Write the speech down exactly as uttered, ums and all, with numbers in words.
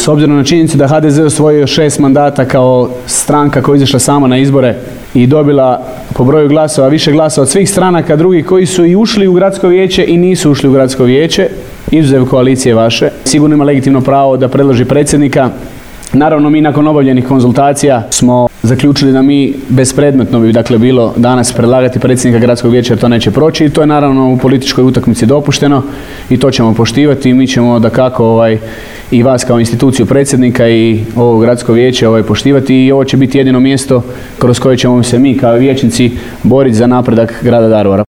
S obzirom na činjenicu da H D Z osvojio šest mandata kao stranka koja je izašla sama na izbore i dobila po broju glasova više glasova od svih stranaka drugih koji su i ušli u gradsko vijeće i nisu ušli u gradsko vijeće, izuzev koalicije vaše, sigurno ima legitimno pravo da predloži predsjednika. Naravno, mi nakon obavljenih konzultacija smo zaključili da mi bespredmetno bi dakle bilo danas predlagati predsjednika gradskog vijeća jer to neće proći i to je naravno u političkoj utakmici dopušteno i to ćemo poštivati i mi ćemo dakako ovaj, i vas kao instituciju predsjednika i ovo gradsko vijeće ovaj, poštivati i ovo će biti jedino mjesto kroz koje ćemo se mi kao vijećnici boriti za napredak grada Daruvara.